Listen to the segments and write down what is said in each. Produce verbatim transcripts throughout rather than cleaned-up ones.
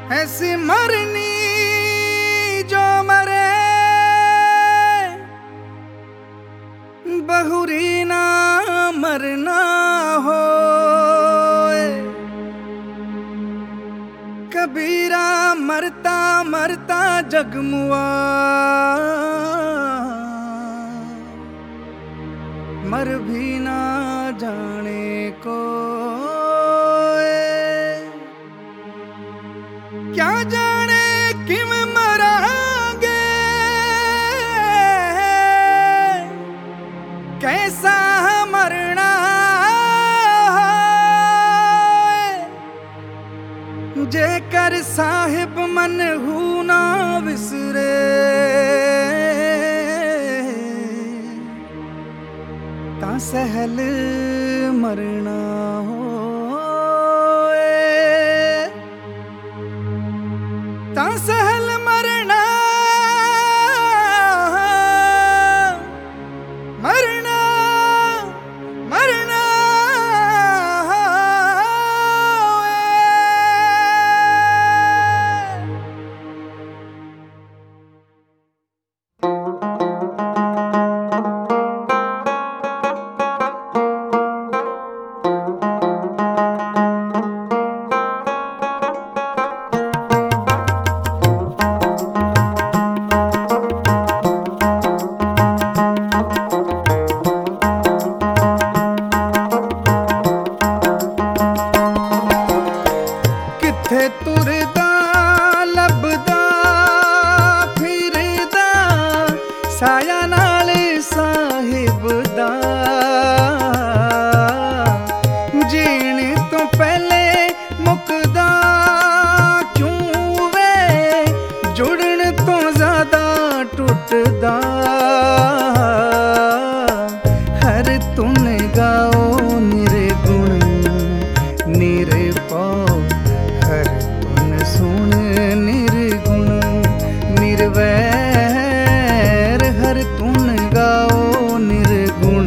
ऐसी मरनी जो मरे बहुरी ना मरना हो। कबीरा मरता मरता जगमुआ मर भी ना जाने को। क्या जाने किम मरांगे कैसा मरना जेकर साहिब मन हूं ना विसरे। ता सहल मरना हो ता सहल मरना मरना मरना। किथे तुरदा लभदा फिरदा साया नाल साहिब दा। जीण तो पहले मुकदा क्यों वे जुड़न तो ज्यादा टुटदा। हर तुन गाओ निर्गुण निरपाओ हर तुन सुन निर्गुण निर्वैर। हर तुन गाओ निर्गुण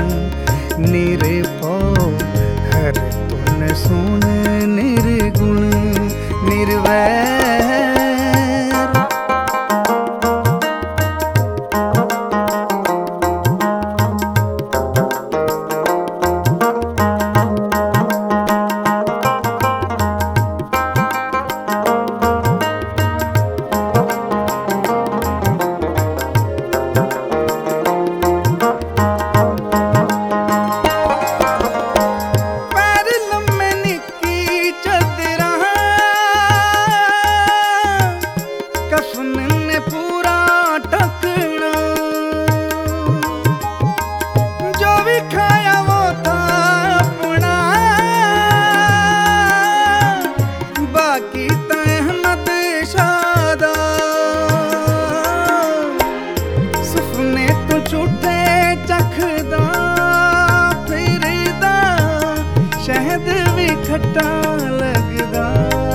निरपाओ हर तुन सुन निर्गुण निर्वैर। शहद भी खट्टा लगदा।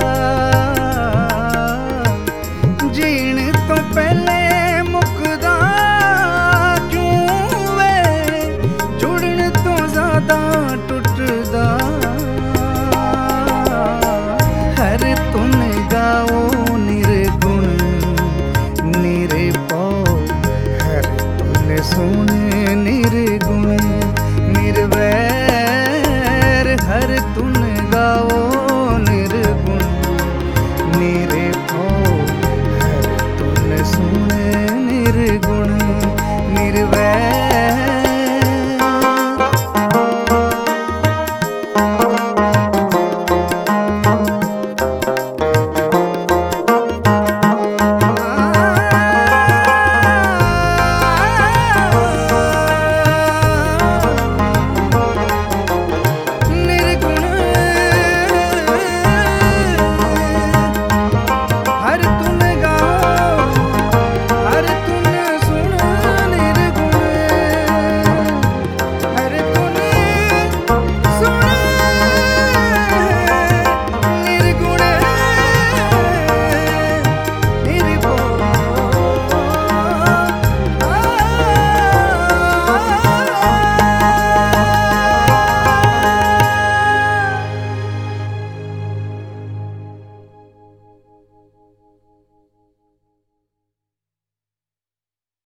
जीण तो पहले मुकदा क्यों वे जुड़न तो ज्यादा टुटदा। हर तुन गाओ निर्गुण निरपाओ हर तुन सुन निर्गुण निर्वैर। हर तुन गाओ